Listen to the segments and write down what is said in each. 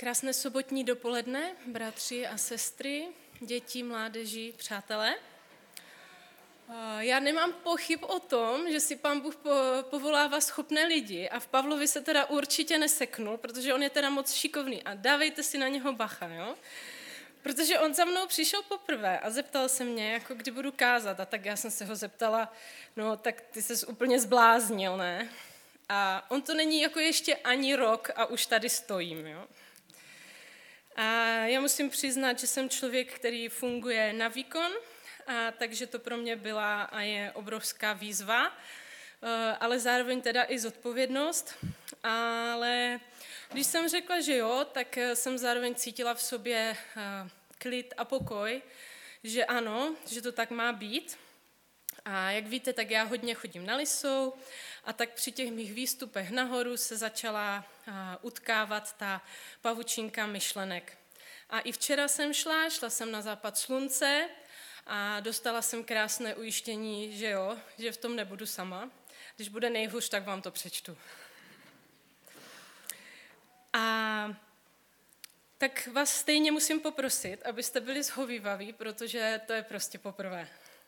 Krásné sobotní dopoledne, bratři a sestry, děti, mládeži, přátelé. Já nemám pochyb o tom, že si Pán Bůh povolává schopné lidi a v Pavlovi se teda určitě neseknul, protože on je teda moc šikovný a dávejte si na něho bacha, jo? Protože on za mnou přišel poprvé a zeptal se mě, jako kdy budu kázat, a tak já jsem se ho zeptala, no tak ty ses úplně zbláznil, ne? A on to není jako ještě ani rok a už tady stojím, jo? A já musím přiznat, že jsem člověk, který funguje na výkon, a takže to pro mě byla a je obrovská výzva, ale zároveň teda i zodpovědnost. Ale když jsem řekla, že jo, tak jsem zároveň cítila v sobě klid a pokoj, že ano, že to tak má být. A jak víte, tak já hodně chodím na Lisou a tak při těch mých výstupech nahoru se začala utkávat ta pavučinka myšlenek. A i včera jsem šla jsem na západ slunce a dostala jsem krásné ujištění, že jo, že v tom nebudu sama. Když bude nejhůř, tak vám to přečtu. A tak vás stejně musím poprosit, abyste byli shovívaví, protože to je prostě poprvé.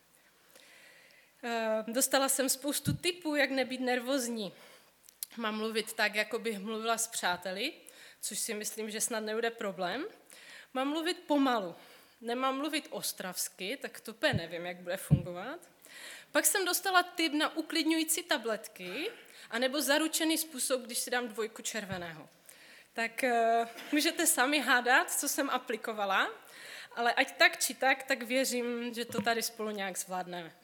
Dostala jsem spoustu tipů, jak nebýt nervózní. Mám mluvit tak, jako bych mluvila s přáteli, což si myslím, že snad nebude problém. Mám mluvit pomalu. Nemám mluvit ostravsky, tak to úplně nevím, jak bude fungovat. Pak jsem dostala tip na uklidňující tabletky, anebo zaručený způsob, když si dám 2 červeného. Tak můžete sami hádat, co jsem aplikovala, ale ať tak či tak věřím, že to tady spolu nějak zvládneme.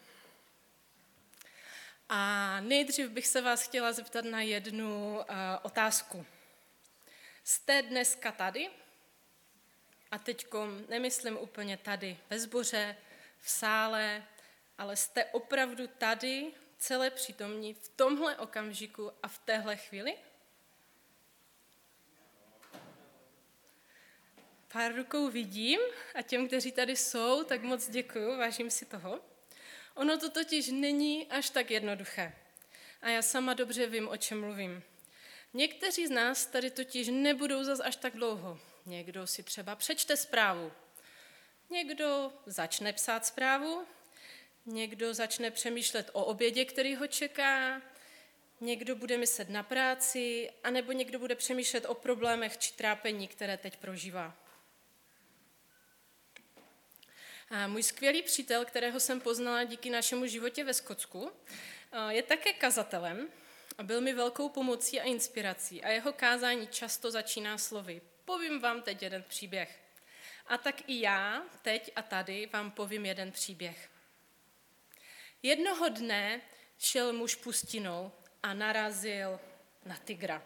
A nejdřív bych se vás chtěla zeptat na jednu otázku. Jste dneska tady? A teďko nemyslím úplně tady ve sboře, v sále, ale jste opravdu tady, celé přítomní v tomhle okamžiku a v téhle chvíli? Pár rukou vidím a těm, kteří tady jsou, tak moc děkuju, vážím si toho. Ono to totiž není až tak jednoduché. A já sama dobře vím, o čem mluvím. Někteří z nás tady totiž nebudou zas až tak dlouho. Někdo si třeba přečte zprávu. Někdo začne psát zprávu. Někdo začne přemýšlet o obědě, který ho čeká. Někdo bude myslet na práci. Anebo někdo bude přemýšlet o problémech či trápení, které teď prožívá. A můj skvělý přítel, kterého jsem poznala díky našemu životě ve Skotsku, je také kazatelem a byl mi velkou pomocí a inspirací a jeho kázání často začíná slovy. Povím vám teď jeden příběh. A tak i já teď a tady vám povím jeden příběh. Jednoho dne šel muž pustinou a narazil na tygra.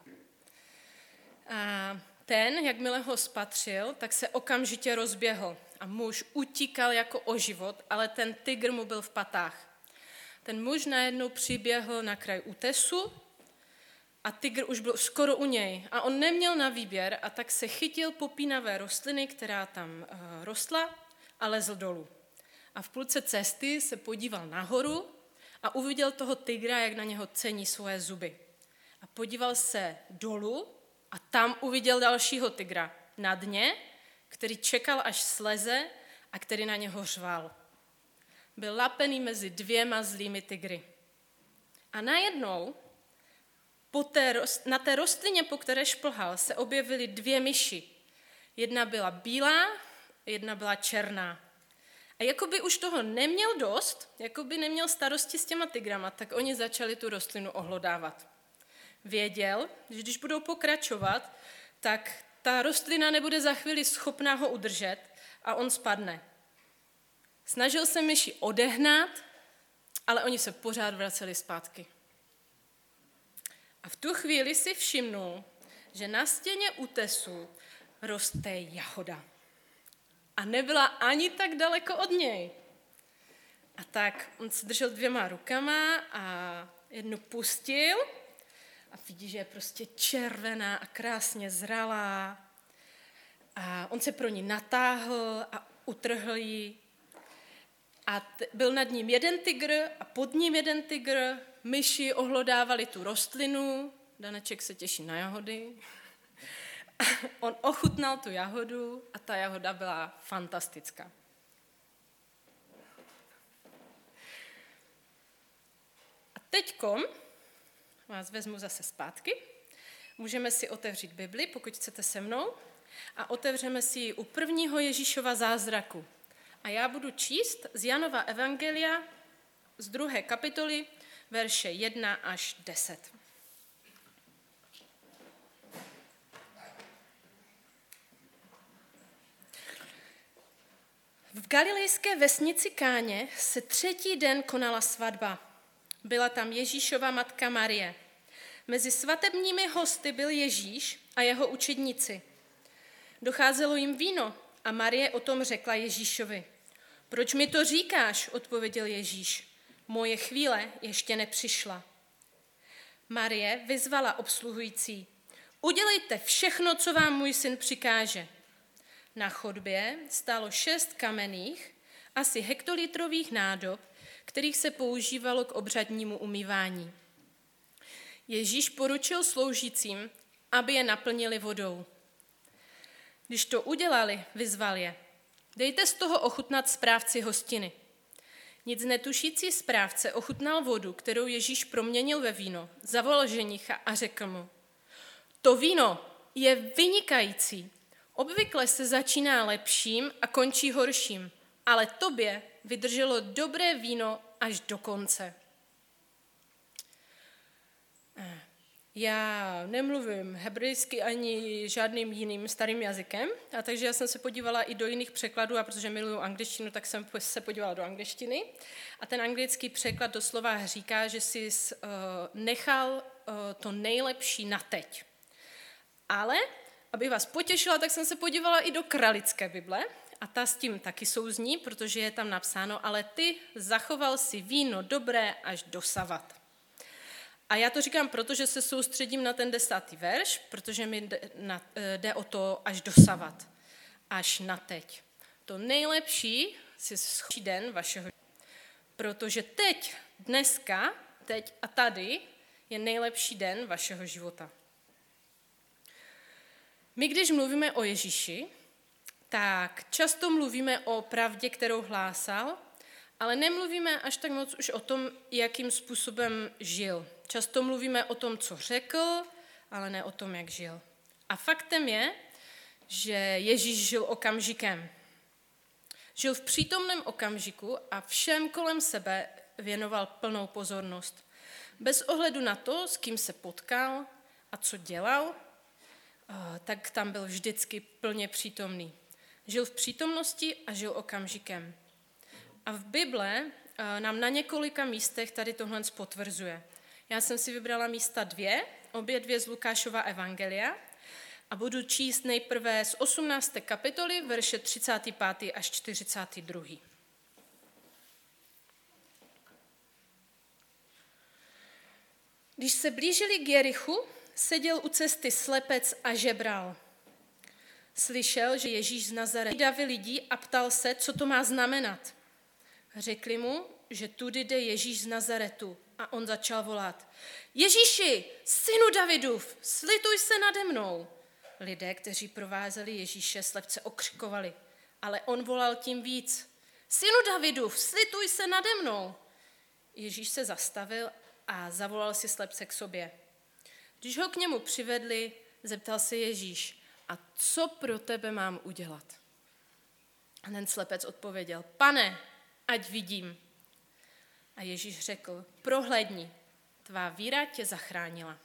A ten, jakmile ho spatřil, tak se okamžitě rozběhl. A muž utíkal jako o život, ale ten tygr mu byl v patách. Ten muž najednou přiběhl na kraj útesu a tygr už byl skoro u něj. A on neměl na výběr a tak se chytil popínavé rostliny, která tam rostla, a lezl dolů. A v půlce cesty se podíval nahoru a uviděl toho tygra, jak na něho cení svoje zuby. A podíval se dolů a tam uviděl dalšího tygra na dně, který čekal, až sleze a který na něho řval. Byl lapený mezi 2 zlými tygry. A najednou na té rostlině, po které šplhal, se objevily 2 myši. Jedna byla bílá, jedna byla černá. A jakoby už toho neměl dost, jakoby neměl starosti s těma tygrama, tak oni začali tu rostlinu ohlodávat. Věděl, že když budou pokračovat, tak ta rostlina nebude za chvíli schopná ho udržet a on spadne. Snažil se myši odehnat, ale oni se pořád vraceli zpátky. A v tu chvíli si všimnul, že na stěně útesu roste jahoda. A nebyla ani tak daleko od něj. A tak on se držel 2 rukama a jednu pustil a vidí, že je prostě červená a krásně zralá. A on se pro ní natáhl a utrhl ji. A byl nad ním jeden tygr a pod ním jeden tygr. Myši ohlodávali tu rostlinu. Daneček se těší na jahody. On ochutnal tu jahodu a ta jahoda byla fantastická. A teďkom vás vezmu zase zpátky. Můžeme si otevřít Bibli, pokud chcete se mnou, a otevřeme si ji u prvního Ježíšova zázraku. A já budu číst z Janova evangelia z 2. kapitoly, verše 1 až 10. V galilejské vesnici Káně se 3. den konala svatba. Byla tam Ježíšova matka Marie. Mezi svatebními hosty byl Ježíš a jeho učedníci. Docházelo jim víno a Marie o tom řekla Ježíšovi. Proč mi to říkáš, odpověděl Ježíš. Moje chvíle ještě nepřišla. Marie vyzvala obsluhující. Udělejte všechno, co vám můj syn přikáže. Na chodbě stálo 6 kamenných, asi hektolitrových nádob, kterých se používalo k obřadnímu umývání. Ježíš poručil sloužícím, aby je naplnili vodou. Když to udělali, vyzval je. Dejte z toho ochutnat správci hostiny. Nic netušící správce ochutnal vodu, kterou Ježíš proměnil ve víno, zavolal ženicha a řekl mu. To víno je vynikající. Obvykle se začíná lepším a končí horším, ale tobě vydrželo dobré víno až do konce. Já nemluvím hebrejsky ani žádným jiným starým jazykem, a takže já jsem se podívala i do jiných překladů, a protože miluju angličtinu, tak jsem se podívala do angličtiny. A ten anglický překlad doslova říká, že jsi nechal to nejlepší na teď. Ale, aby vás potěšila, tak jsem se podívala i do kralické Bible, a ta s tím taky souzní, protože je tam napsáno, ale ty zachoval si víno dobré až dosavat. A já to říkám, protože se soustředím na ten 10. verš, protože mi jde o to až dosavat, až na teď. To nejlepší si schopí den vašeho, protože teď, dneska, teď a tady je nejlepší den vašeho života. My, když mluvíme o Ježíši, tak často mluvíme o pravdě, kterou hlásal, ale nemluvíme až tak moc už o tom, jakým způsobem žil. Často mluvíme o tom, co řekl, ale ne o tom, jak žil. A faktem je, že Ježíš žil okamžikem. Žil v přítomném okamžiku a všem kolem sebe věnoval plnou pozornost. Bez ohledu na to, s kým se potkal a co dělal, tak tam byl vždycky plně přítomný. Žil v přítomnosti a žil okamžikem. A v Bible nám na několika místech tady tohle potvrzuje. Já jsem si vybrala místa 2, obě 2 z Lukášova evangelia, a budu číst nejprve z 18. kapitoly, verše 35. až 42. Když se blížili k Jerichu, seděl u cesty slepec a žebral. Slyšel, že Ježíš z Nazaretu davy lidí a ptal se, co to má znamenat. Řekli mu, že tudy jde Ježíš z Nazaretu, a on začal volat. Ježíši, synu Davidův, slituj se nade mnou. Lidé, kteří provázeli Ježíše, slepce okřikovali, ale on volal tím víc. Synu Davidův, slituj se nade mnou. Ježíš se zastavil a zavolal si slepce k sobě. Když ho k němu přivedli, zeptal se Ježíš, a co pro tebe mám udělat? A ten slepec odpověděl, Pane, ať vidím. A Ježíš řekl, prohlédni, tvá víra tě zachránila.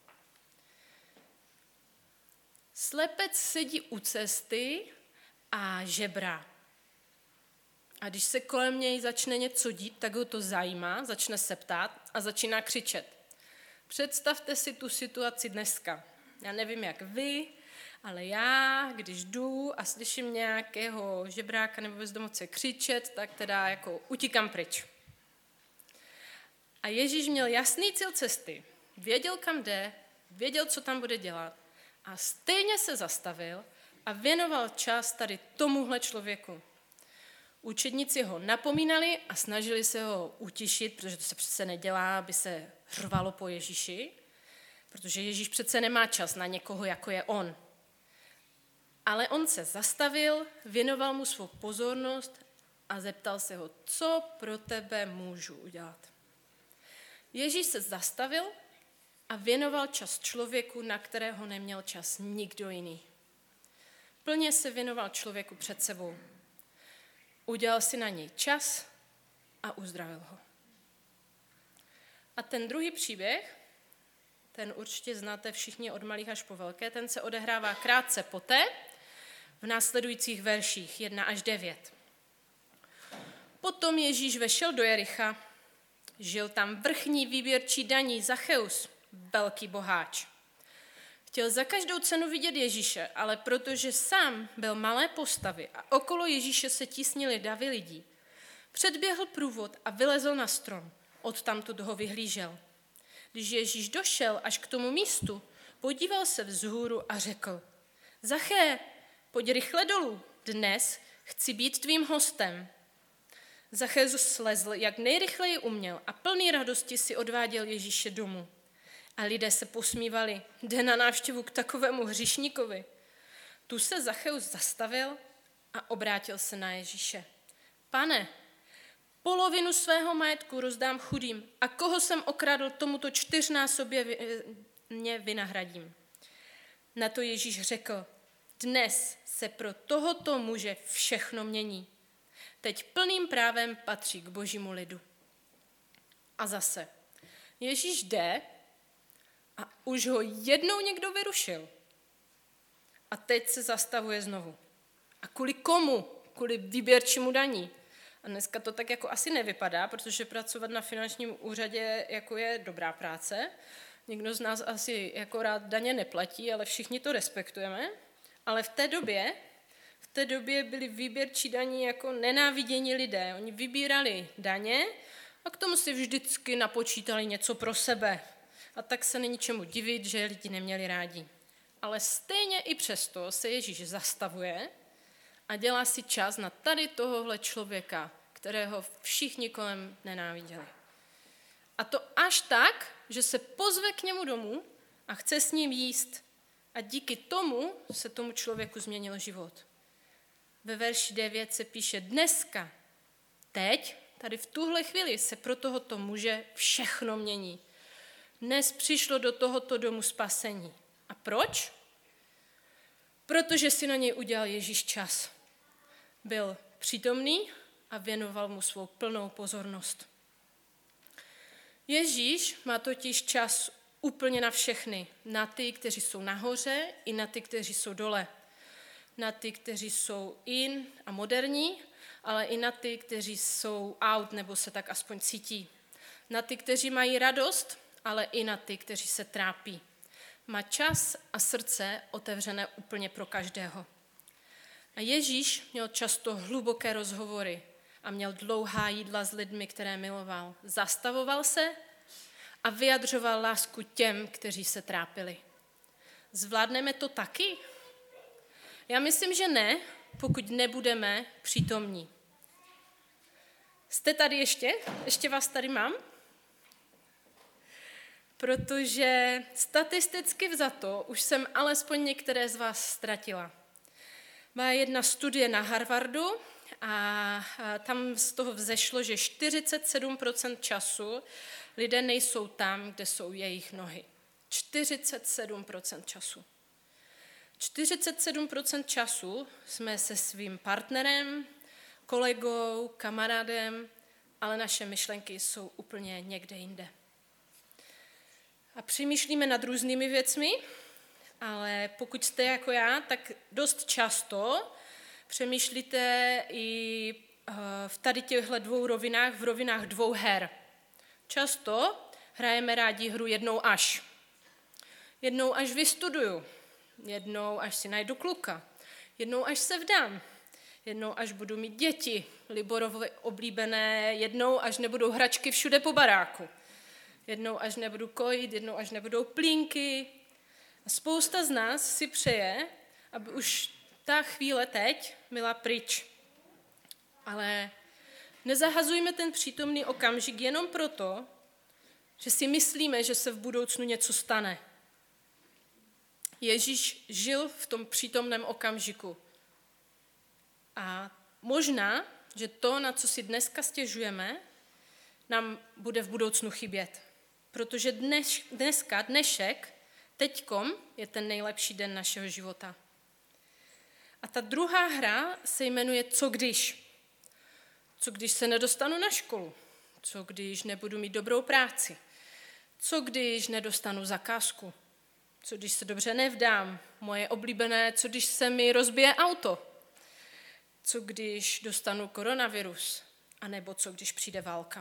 Slepec sedí u cesty a žebrá. A když se kolem něj začne něco dít, tak ho to zajímá, začne se ptát a začíná křičet. Představte si tu situaci dneska. Já nevím, jak vy, ale já, když jdu a slyším nějakého žebráka nebo bezdomovce křičet, tak teda jako utíkám pryč. A Ježíš měl jasný cíl cesty, věděl, kam jde, věděl, co tam bude dělat a stejně se zastavil a věnoval čas tady tomuhle člověku. Učedníci ho napomínali a snažili se ho utišit, protože to se přece nedělá, aby se řvalo po Ježíši, protože Ježíš přece nemá čas na někoho, jako je on. Ale on se zastavil, věnoval mu svou pozornost a zeptal se ho, co pro tebe můžu udělat. Ježíš se zastavil a věnoval čas člověku, na kterého neměl čas nikdo jiný. Plně se věnoval člověku před sebou. Udělal si na něj čas a uzdravil ho. A ten druhý příběh, ten určitě znáte všichni od malých až po velké, ten se odehrává krátce poté, v následujících verších 1 až 9. Potom Ježíš vešel do Jericha. Žil tam vrchní výběrčí daní Zacheus, velký boháč. Chtěl za každou cenu vidět Ježíše, ale protože sám byl malé postavy a okolo Ježíše se tísnili davy lidí, předběhl průvod a vylezl na strom. Odtamtud ho vyhlížel. Když Ježíš došel až k tomu místu, podíval se vzhůru a řekl: Zaché, pojď rychle dolů, dnes chci být tvým hostem. Zachézus slezl, jak nejrychleji uměl a plný radosti si odváděl Ježíše domů. A lidé se posmívali, jde na návštěvu k takovému hříšníkovi. Tu se Zacheus zastavil a obrátil se na Ježíše. Pane, polovinu svého majetku rozdám chudým a koho jsem okradl, tomuto 4násobně vynahradím. Na to Ježíš řekl: Dnes se pro tohoto muže všechno mění. Teď plným právem patří k božímu lidu. A zase, Ježíš jde a už ho jednou někdo vyrušil. A teď se zastavuje znovu. A kvůli komu? Kvůli výběrčímu daní. A dneska to tak jako asi nevypadá, protože pracovat na finančním úřadě jako je dobrá práce. Nikdo z nás asi jako rád daně neplatí, ale všichni to respektujeme. Ale v té době byli výběrčí daní jako nenávidění lidé. Oni vybírali daně a k tomu si vždycky napočítali něco pro sebe. A tak se není čemu divit, že lidi neměli rádi. Ale stejně i přesto se Ježíš zastavuje a dělá si čas na tady tohohle člověka, kterého všichni kolem nenáviděli. A to až tak, že se pozve k němu domů a chce s ním jíst. A díky tomu se tomu člověku změnil život. Ve verši 9 se píše: Dneska, teď, tady v tuhle chvíli se pro tohoto muže všechno mění. Dnes přišlo do tohoto domu spasení. A proč? Protože si na něj udělal Ježíš čas. Byl přítomný a věnoval mu svou plnou pozornost. Ježíš má totiž čas úplně na všechny. Na ty, kteří jsou nahoře, i na ty, kteří jsou dole. Na ty, kteří jsou in a moderní, ale i na ty, kteří jsou out nebo se tak aspoň cítí. Na ty, kteří mají radost, ale i na ty, kteří se trápí. Má čas a srdce otevřené úplně pro každého. A Ježíš měl často hluboké rozhovory a měl dlouhá jídla s lidmi, které miloval. Zastavoval se a vyjadřoval lásku těm, kteří se trápili. Zvládneme to taky? Já myslím, že ne, pokud nebudeme přítomní. Jste tady ještě? Ještě vás tady mám? Protože statisticky vzato už jsem alespoň některé z vás ztratila. Má jedna studie na Harvardu a tam z toho vzešlo, že 47% času lidé nejsou tam, kde jsou jejich nohy. 47% času. 47% času jsme se svým partnerem, kolegou, kamarádem, ale naše myšlenky jsou úplně někde jinde. A přemýšlíme nad různými věcmi, ale pokud jste jako já, tak dost často přemýšlíte i v tady těchto dvou rovinách, v rovinách dvou her. Často hrajeme rádi hru jednou až. Jednou až vystuduju, jednou až si najdu kluka, jednou až se vdám, jednou až budu mít děti, Liborovi oblíbené, jednou až nebudou hračky všude po baráku. Jednou až nebudu kojit, jednou až nebudou plínky. A spousta z nás si přeje, aby už ta chvíle teď byla pryč. Ale nezahazujme ten přítomný okamžik jenom proto, že si myslíme, že se v budoucnu něco stane. Ježíš žil v tom přítomném okamžiku. A možná, že to, na co si dneska stěžujeme, nám bude v budoucnu chybět. Protože dnešek, teďkom, je ten nejlepší den našeho života. A ta druhá hra se jmenuje Co když? Co když se nedostanu na školu? Co když nebudu mít dobrou práci? Co když nedostanu zakázku? Co když se dobře nevdám? Moje oblíbené, co když se mi rozbije auto? Co když dostanu koronavirus? A nebo co když přijde válka?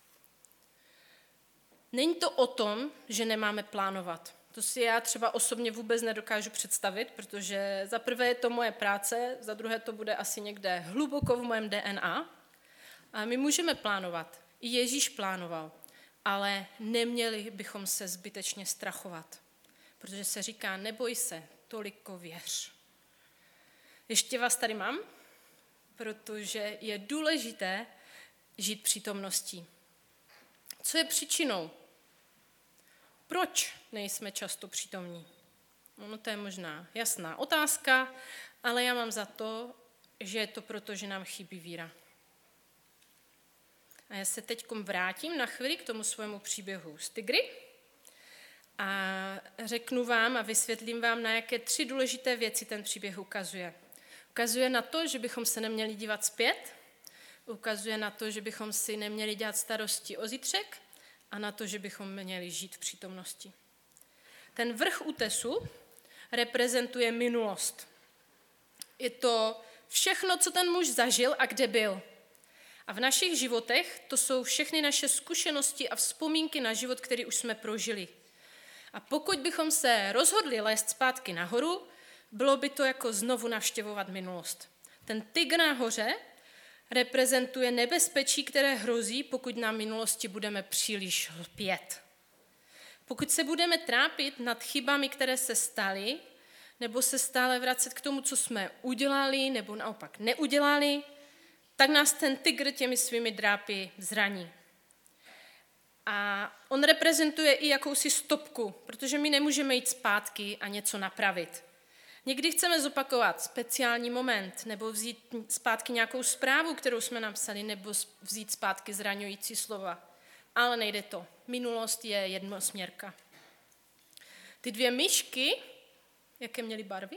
Není to o tom, že nemáme plánovat. To si já třeba osobně vůbec nedokážu představit, protože za prvé je to moje práce, za druhé to bude asi někde hluboko v mém DNA. A my můžeme plánovat. I Ježíš plánoval. Ale neměli bychom se zbytečně strachovat. Protože se říká, neboj se, toliko věř. Ještě vás tady mám, protože je důležité žít přítomností. Co je příčinou? Proč nejsme často přítomní? No to je možná jasná otázka, ale já mám za to, že je to proto, že nám chybí víra. A já se teď vrátím na chvíli k tomu svému příběhu z Tigry a řeknu vám a vysvětlím vám, na jaké 3 důležité věci ten příběh ukazuje. Ukazuje na to, že bychom se neměli dívat zpět, ukazuje na to, že bychom si neměli dělat starosti o zítřek a na to, že bychom měli žít v přítomnosti. Ten vrch útesu reprezentuje minulost. Je to všechno, co ten muž zažil a kde byl. A v našich životech to jsou všechny naše zkušenosti a vzpomínky na život, který už jsme prožili. A pokud bychom se rozhodli lézt zpátky nahoru, bylo by to jako znovu navštěvovat minulost. Ten tygr nahoře reprezentuje nebezpečí, které hrozí, pokud na minulosti budeme příliš lpět. Pokud se budeme trápit nad chybami, které se staly, nebo se stále vracet k tomu, co jsme udělali, nebo naopak neudělali, tak nás ten tygr těmi svými drápy zraní. A on reprezentuje i jakousi stopku, protože my nemůžeme jít zpátky a něco napravit. Někdy chceme zopakovat speciální moment, nebo vzít zpátky nějakou zprávu, kterou jsme napsali, nebo vzít zpátky zraňující slova. Ale nejde to. Minulost je jednosměrka. Ty 2 myšky, jaké měly barvy?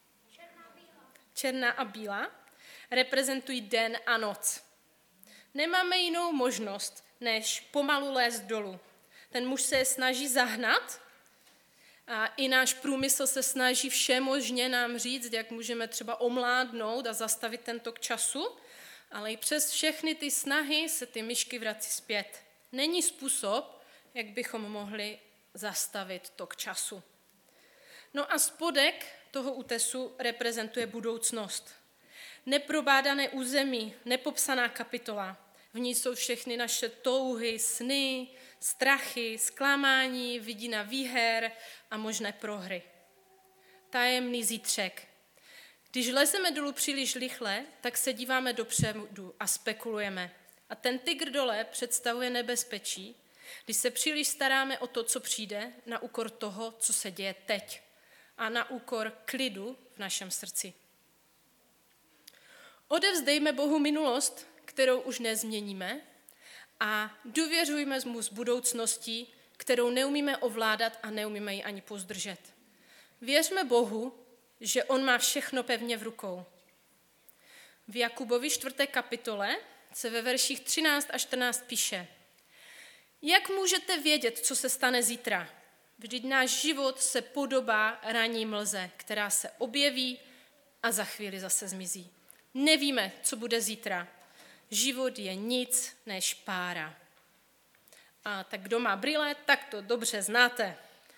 Černá a bílá, reprezentují den a noc. Nemáme jinou možnost, než pomalu lézt dolů. Ten muž se snaží zahnat a i náš průmysl se snaží všemožně nám říct, jak můžeme třeba omládnout a zastavit ten tok času, ale i přes všechny ty snahy se ty myšky vrací zpět. Není způsob, jak bychom mohli zastavit tok času. No a spodek toho útesu reprezentuje budoucnost. Neprobádané území, nepopsaná kapitola. V ní jsou všechny naše touhy, sny, strachy, zklamání, vidina výher a možné prohry. Tajemný zítřek. Když lezeme dolů příliš rychle, tak se díváme dopředu a spekulujeme. A ten tygr dole představuje nebezpečí, když se příliš staráme o to, co přijde, na úkor toho, co se děje teď. A na úkor klidu v našem srdci. Odevzdejme Bohu minulost, kterou už nezměníme, a důvěřujme mu z budoucností, kterou neumíme ovládat a neumíme ji ani pozdržet. Věřme Bohu, že on má všechno pevně v rukou. V Jakubovi 4. kapitole se ve verších 13 a 14 píše: Jak můžete vědět, co se stane zítra? Vždyť náš život se podobá ranní mlze, která se objeví a za chvíli zase zmizí. Nevíme, co bude zítra. Život je nic než pára. A tak kdo má brýle, tak to dobře znáte.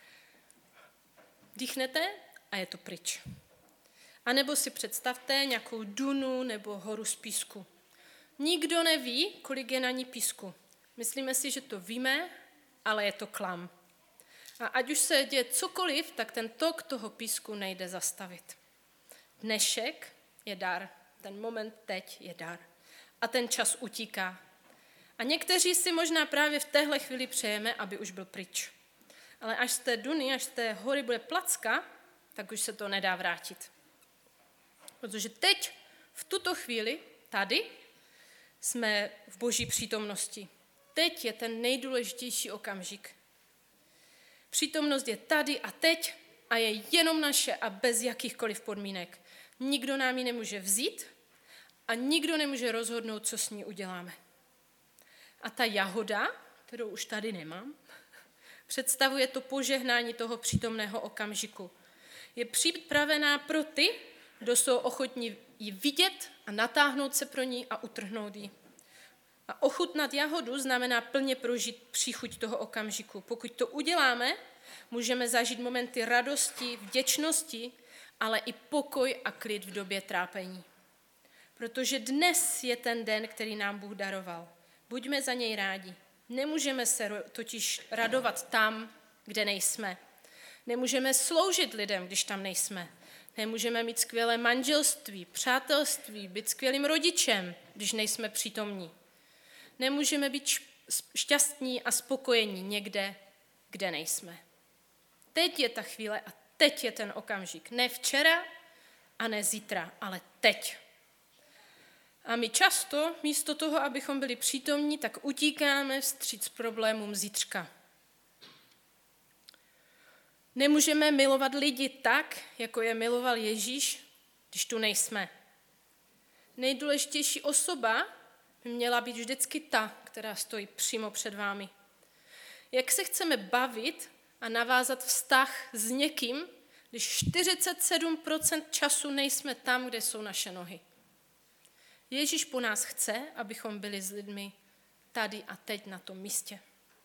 Dýchnete a je to pryč. A nebo si představte nějakou dunu nebo horu z písku. Nikdo neví, kolik je na ní písku. Myslíme si, že to víme, ale je to klam. A ať už se děje cokoliv, tak ten tok toho písku nejde zastavit. Dnešek je dar. Ten moment teď je dar. A ten čas utíká. A někteří si možná právě v téhle chvíli přejeme, aby už byl pryč. Ale až z té duny, až z té hory bude placka, tak už se to nedá vrátit. Protože teď, v tuto chvíli, tady, jsme v Boží přítomnosti. Teď je ten nejdůležitější okamžik. Přítomnost je tady a teď a je jenom naše a bez jakýchkoliv podmínek. Nikdo nám ji nemůže vzít a nikdo nemůže rozhodnout, co s ní uděláme. A ta jahoda, kterou už tady nemám, představuje to požehnání toho přítomného okamžiku. Je připravená pro ty, kdo jsou ochotní ji vidět a natáhnout se pro ní a utrhnout ji. A ochutnat jahodu znamená plně prožít příchuť toho okamžiku. Pokud to uděláme, můžeme zažít momenty radosti, vděčnosti, ale i pokoj a klid v době trápení. Protože dnes je ten den, který nám Bůh daroval. Buďme za něj rádi. Nemůžeme se totiž radovat tam, kde nejsme. Nemůžeme sloužit lidem, když tam nejsme. Nemůžeme mít skvělé manželství, přátelství, být skvělým rodičem, když nejsme přítomní. Nemůžeme být šťastní a spokojení někde, kde nejsme. Teď je ta chvíle a teď je ten okamžik. Ne včera a ne zítra, ale teď. A my často, místo toho, abychom byli přítomní, tak utíkáme vstříc problémům zítřka. Nemůžeme milovat lidi tak, jako je miloval Ježíš, když tu nejsme. Nejdůležitější osoba by měla být vždycky ta, která stojí přímo před vámi. Jak se chceme bavit a navázat vztah s někým, když 47% času nejsme tam, kde jsou naše nohy? Ježíš po nás chce, abychom byli s lidmi tady a teď na tom místě.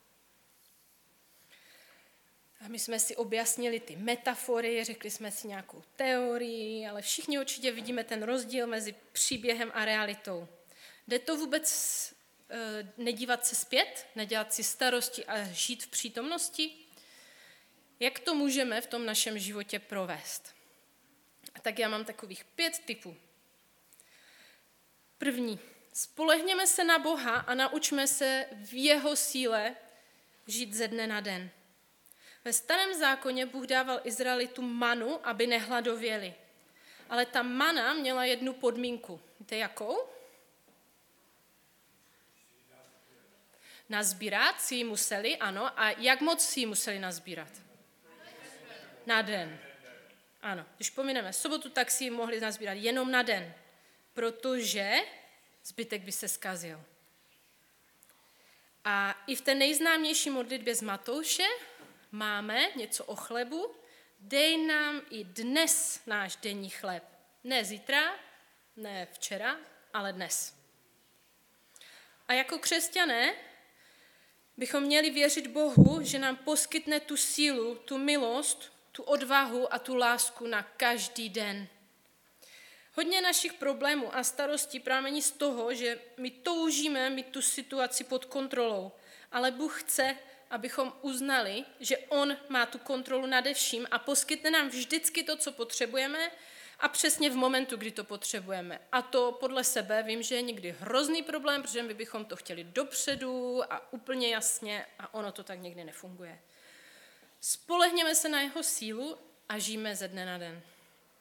A my jsme si objasnili ty metafory, řekli jsme si nějakou teorii, ale všichni určitě vidíme ten rozdíl mezi příběhem a realitou. Jde to vůbec nedívat se zpět, nedělat si starosti a žít v přítomnosti? Jak to můžeme v tom našem životě provést? A tak já mám takových 5 tipů. První. Spolehněme se na Boha a naučme se v jeho síle žít ze dne na den. Ve Starém zákoně Bůh dával Izraelitům manu, aby nehladověli. Ale ta mana měla jednu podmínku. Víte jakou? Nazbírat si ji museli, ano. A jak moc si ji museli nazbírat? Na den. Ano, když pomineme sobotu, tak si ji mohli nazbírat jenom na den, protože zbytek by se zkazil. A i v té nejznámější modlitbě z Matouše máme něco o chlebu. Dej nám i dnes náš denní chléb. Ne zítra, ne včera, ale dnes. A jako křesťané bychom měli věřit Bohu, že nám poskytne tu sílu, tu milost, tu odvahu a tu lásku na každý den. Hodně našich problémů a starostí pramení z toho, že my toužíme mít tu situaci pod kontrolou, ale Bůh chce, abychom uznali, že On má tu kontrolu nade vším a poskytne nám vždycky to, co potřebujeme a přesně v momentu, kdy to potřebujeme. A to podle sebe vím, že je někdy hrozný problém, protože my bychom to chtěli dopředu a úplně jasně a ono to tak někdy nefunguje. Spolehněme se na jeho sílu a žijeme ze dne na den.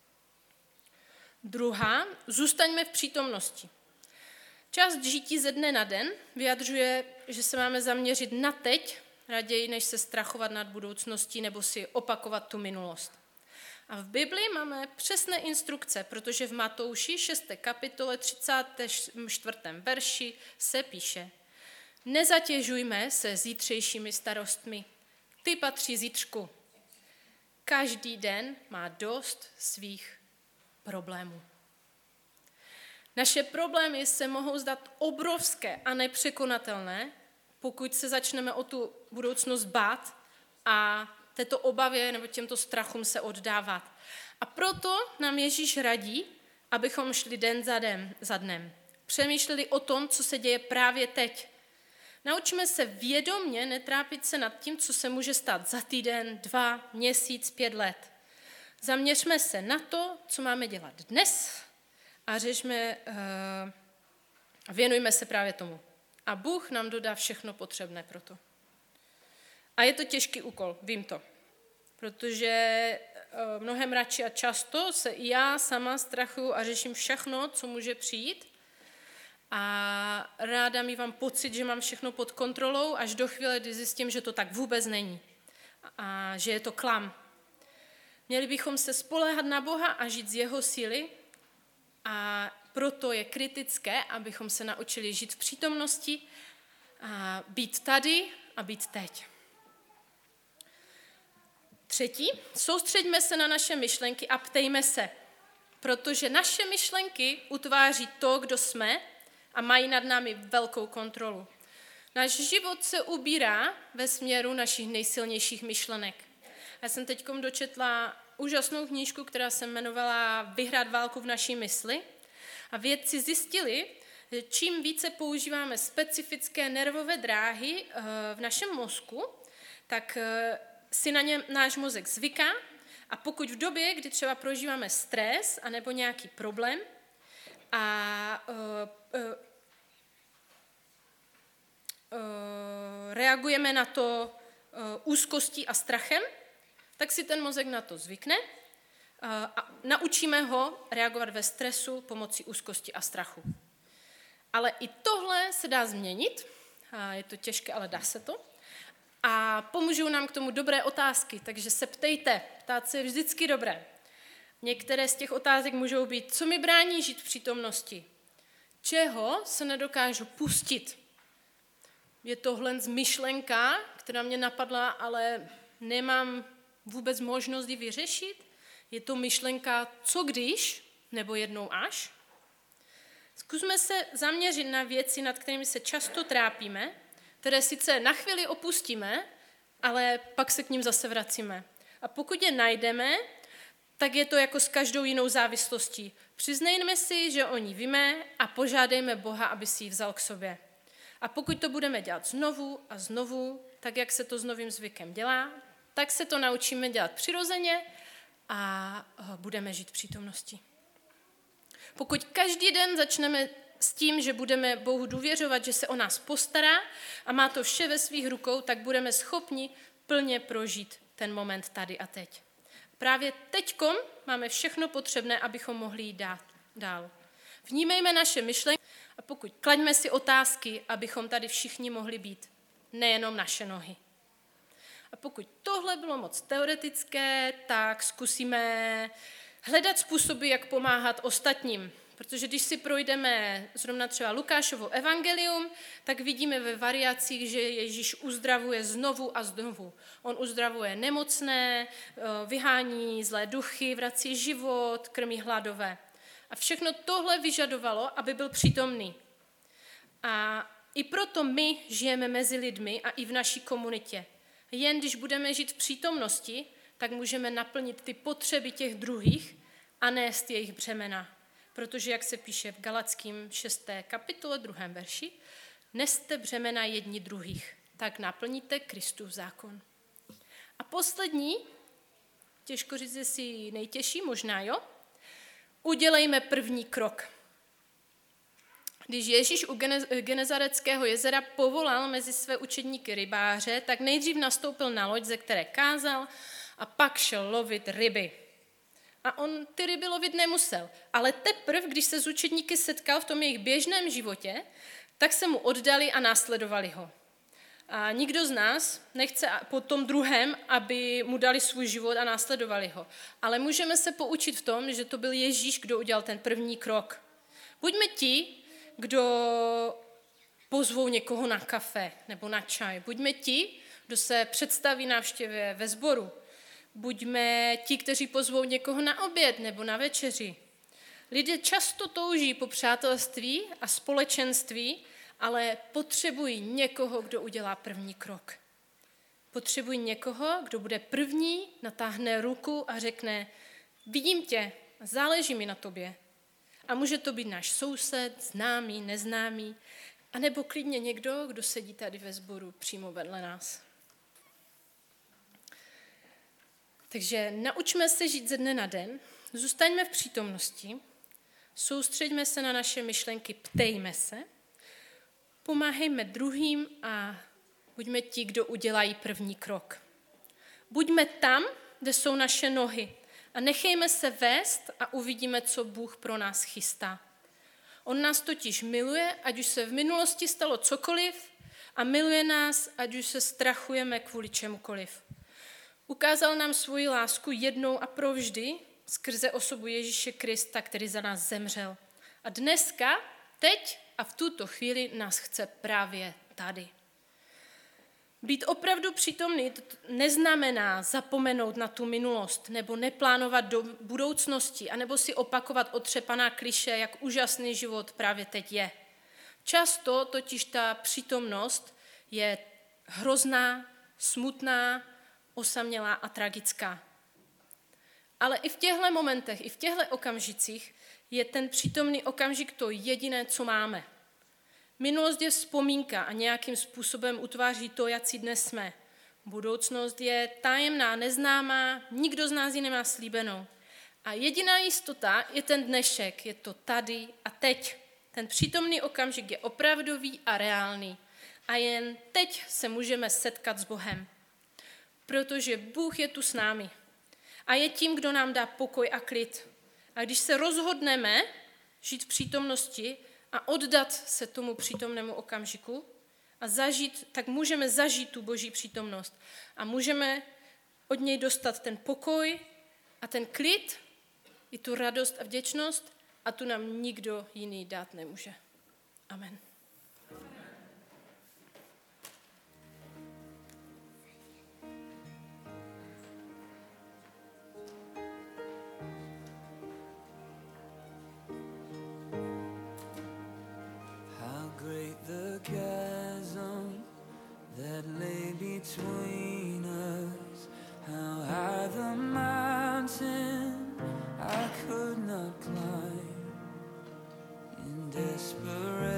Druhá, zůstaňme v přítomnosti. Část žití ze dne na den vyjadřuje, že se máme zaměřit na teď, raději než se strachovat nad budoucností nebo si opakovat tu minulost. A v Biblii máme přesné instrukce, protože v Matouši 6. kapitole 34. verši se píše: Nezatěžujme se zítřejšími starostmi, ty patří zítřku. Každý den má dost svých problémů. Naše problémy se mohou zdát obrovské a nepřekonatelné, pokud se začneme o tu budoucnost bát a této obavě nebo těmto strachům se oddávat. A proto nám Ježíš radí, abychom šli den za dnem. Přemýšleli o tom, co se děje právě teď. Naučme se vědomně netrápit se nad tím, co se může stát za týden, 2, měsíc, 5 let. Zaměřme se na to, co máme dělat dnes a věnujme se právě tomu. A Bůh nám dodá všechno potřebné pro to. A je to těžký úkol, vím to. protože mnohem radši a často se i já sama strachuju a řeším všechno, co může přijít. A ráda mívám pocit, že mám všechno pod kontrolou, až do chvíle, kdy zjistím, že to tak vůbec není. A že je to klam. Měli bychom se spoléhat na Boha a žít z jeho síly. A proto je kritické, abychom se naučili žít v přítomnosti, a být tady a být teď. Třetí, soustřeďme se na naše myšlenky a ptejme se, protože naše myšlenky utváří to, kdo jsme a mají nad námi velkou kontrolu. Náš život se ubírá ve směru našich nejsilnějších myšlenek. Já jsem teď dočetla úžasnou knížku, která se jmenovala Vyhrát válku v naší mysli. A vědci zjistili, že čím více používáme specifické nervové dráhy v našem mozku, tak si na ně náš mozek zvyká a pokud v době, kdy třeba prožíváme stres anebo nějaký problém a reagujeme na to úzkostí a strachem, tak si ten mozek na to zvykne a naučíme ho reagovat ve stresu pomocí úzkosti a strachu. Ale i tohle se dá změnit, je to těžké, ale dá se to. A pomůžou nám k tomu dobré otázky, takže se ptejte, ptát se je vždycky dobré. Některé z těch otázek můžou být, co mi brání žít v přítomnosti, čeho se nedokážu pustit. Je tohle myšlenka, která mě napadla, ale nemám vůbec možnost ji vyřešit. Je to myšlenka, co když, nebo jednou až. Zkusme se zaměřit na věci, nad kterými se často trápíme, které sice na chvíli opustíme, ale pak se k ním zase vracíme. A pokud je najdeme, tak je to jako s každou jinou závislostí. Přiznejme si, že o ní víme a požádejme Boha, aby si ji vzal k sobě. A pokud to budeme dělat znovu a znovu, tak jak se to s novým zvykem dělá, tak se to naučíme dělat přirozeně a budeme žít v přítomnosti. Pokud každý den začneme s tím, že budeme Bohu důvěřovat, že se o nás postará a má to vše ve svých rukou, tak budeme schopni plně prožít ten moment tady a teď. Právě teďkom máme všechno potřebné, abychom mohli jít dál. Vnímejme naše myšlenky a pokud klaďme si otázky, abychom tady všichni mohli být, nejenom naše nohy. A pokud tohle bylo moc teoretické, tak zkusíme hledat způsoby, jak pomáhat ostatním. Protože když si projdeme zrovna třeba Lukášovo evangelium, tak vidíme ve variacích, že Ježíš uzdravuje znovu a znovu. On uzdravuje nemocné, vyhání zlé duchy, vrací život, krmí hladové. A všechno tohle vyžadovalo, aby byl přítomný. A i proto my žijeme mezi lidmi a i v naší komunitě. Jen když budeme žít v přítomnosti, tak můžeme naplnit ty potřeby těch druhých a nést jejich břemena. Protože, jak se píše v Galackým 6. kapitole 2. verši, neste břemena jedni druhých, tak naplníte Kristův zákon. A poslední, těžko říct, jestli nejtěžší, možná jo, udělejme první krok. Když Ježíš u Genezareckého jezera povolal mezi své učedníky rybáře, tak nejdřív nastoupil na loď, ze které kázal, a pak šel lovit ryby. A on ty ryby lovit nemusel, ale teprve, když se s učedníky setkal v tom jejich běžném životě, tak se mu oddali a následovali ho. A nikdo z nás nechce po tom druhém, aby mu dali svůj život a následovali ho. Ale můžeme se poučit v tom, že to byl Ježíš, kdo udělal ten první krok. Buďme ti, kdo pozvou někoho na kafe nebo na čaj. Buďme ti, kdo se představí návštěvě ve sboru. Buďme ti, kteří pozvou někoho na oběd nebo na večeři. Lidé často touží po přátelství a společenství, ale potřebují někoho, kdo udělá první krok. Potřebují někoho, kdo bude první, natáhne ruku a řekne, vidím tě, záleží mi na tobě. A může to být náš soused, známý, neznámý, anebo klidně někdo, kdo sedí tady ve sboru přímo vedle nás. Takže naučme se žít ze dne na den, zůstaňme v přítomnosti, soustřeďme se na naše myšlenky, ptejme se, pomáhejme druhým a buďme ti, kdo udělají první krok. Buďme tam, kde jsou naše nohy. A nechejme se vést a uvidíme, co Bůh pro nás chystá. On nás totiž miluje, ať už se v minulosti stalo cokoliv, a miluje nás, ať už se strachujeme kvůli čemukoliv. Ukázal nám svoji lásku jednou a provždy skrze osobu Ježíše Krista, který za nás zemřel. A dneska, teď a v tuto chvíli nás chce právě tady. Být opravdu přítomný neznamená zapomenout na tu minulost nebo neplánovat do budoucnosti anebo si opakovat otřepaná klišé, jak úžasný život právě teď je. Často totiž ta přítomnost je hrozná, smutná, osamělá a tragická. Ale i v těchto momentech, i v těchto okamžicích je ten přítomný okamžik to jediné, co máme. Minulost je vzpomínka a nějakým způsobem utváří to, jací dnes jsme. Budoucnost je tajemná, neznámá, nikdo z nás ji nemá slíbenou. A jediná jistota je ten dnešek, je to tady a teď. Ten přítomný okamžik je opravdový a reálný. A jen teď se můžeme setkat s Bohem. Protože Bůh je tu s námi. A je tím, kdo nám dá pokoj a klid. A když se rozhodneme žít v přítomnosti a oddat se tomu přítomnému okamžiku a zažít, tak můžeme zažít tu Boží přítomnost. A můžeme od něj dostat ten pokoj a ten klid, i tu radost a vděčnost, a tu nám nikdo jiný dát nemůže. Amen. How great the chasm that lay between us, how high the mountain I could not climb. In desperation